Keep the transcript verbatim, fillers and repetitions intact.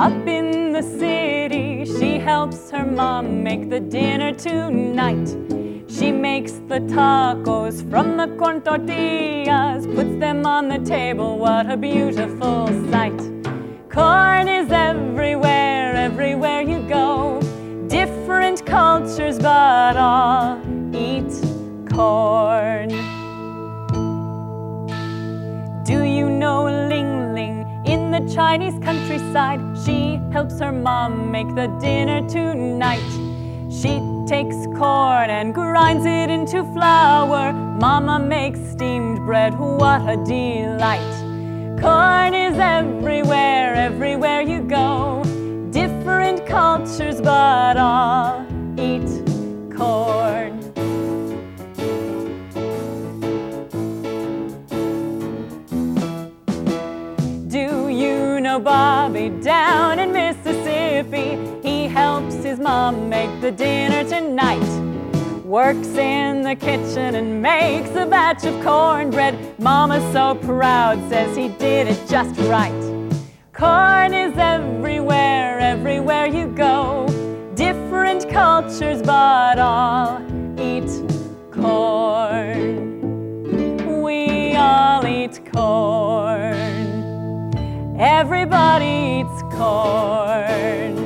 Up in the city, she helps her mom make the dinner tonight. She makes the tacos from the corn tortillas, puts them on the table, what a beautiful sight. Corn is everywhere, everywhere you go. Different cultures, but all eat corn. Do you know Ling Ling in the Chinese countryside? She helps her mom make the dinner tonight. She takes corn and grinds it into flour. Mama makes steamed bread, what a delight. Corn is everywhere, everywhere you go. Different cultures, but all eat corn. Do you know Bobby down in Mississippi? He helps his mom make the dinner tonight. Works in the kitchen and makes a batch of cornbread. Mama's so proud, says he did it just right. Corn is everywhere, everywhere you go. Different cultures, but all eat corn. We all eat corn. Everybody eats corn.